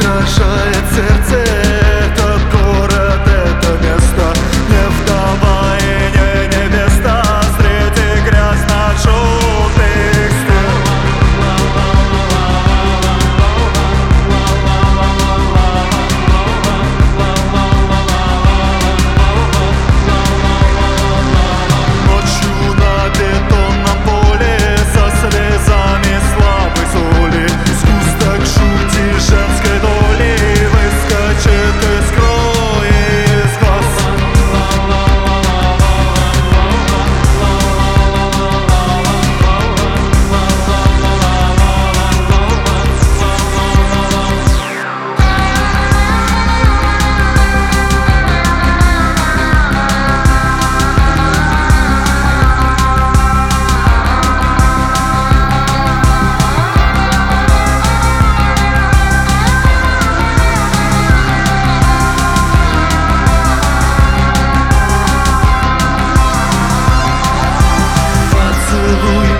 Угрожает сердце этот город, это место. Не вдова и не невеста среди грязно-желтых стен. Ночью на бетонном поле со слезами слабой соли сгусток жути женской доли выскочит из крови, из глаз. Поцелуй